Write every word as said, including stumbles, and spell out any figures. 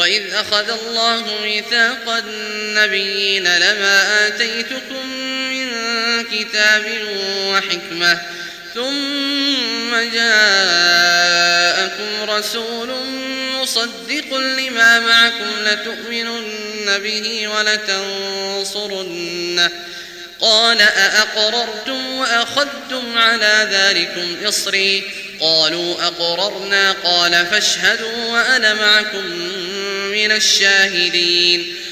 وإذ أخذ الله ميثاق النبيين لما آتيتكم من كتاب وحكمة ثم جاءكم رسول مصدق لما معكم لتؤمنن به ولتنصرنه قال أأقررتم وأخذتم على ذلكم إصري قالوا أقررنا قال فاشهدوا وأنا معكم من الشاهدين